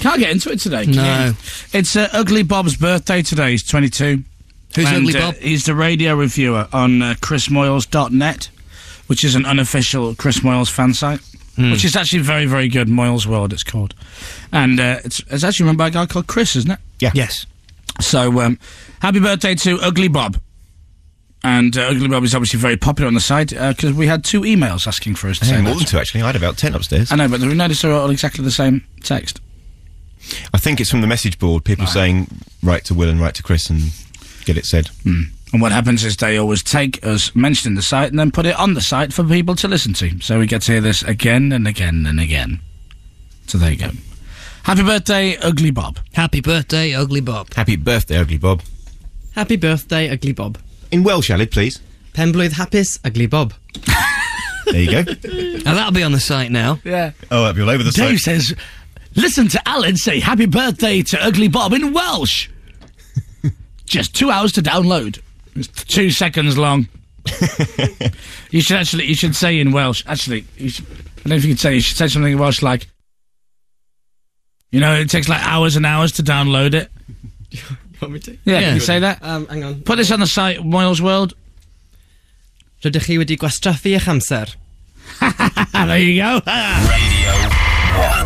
Can't get into it today. No. It's Ugly Bob's birthday today. He's 22. Who's Ugly Bob? He's the radio reviewer on chrismoyles.net, which is an unofficial Chris Moyles fan site, which is actually very, very good. Moyles World, it's called. And it's actually run by a guy called Chris, isn't it? Yeah. Yes. So, happy birthday to Ugly Bob. And Ugly Bob is obviously very popular on the site, because we had 2 emails asking for us to say More that. than 2, actually. I had about 10 upstairs. I know, but we noticed they're all exactly the same text. I think it's from the message board, people saying, write to Will and write to Chris and get it said. And what happens is they always take us mentioning the site and then put it on the site for people to listen to. So we get to hear this again and again and again. So there you go. Happy birthday, Ugly Bob. Happy birthday, Ugly Bob. Happy birthday, Ugly Bob. Happy birthday, Ugly Bob. In Welsh, Aled, please. Penblwydd hapus, Ugly Bob. There you go. Now that'll be on the site now. Yeah. Oh, that'll be all over the Dave site. says, listen to Alan say happy birthday to Ugly Bob in Welsh. Just 2 hours to download. It's 2 seconds long. You should say in Welsh. Actually, I don't know if you could say. You should say something in Welsh like, it takes like hours and hours to download it. You want me to? Yeah, can you say that? Hang on. Put this on the site, Moyles World. Rydych chi wedi gwastraffu eich amser. There you go. Radio 1.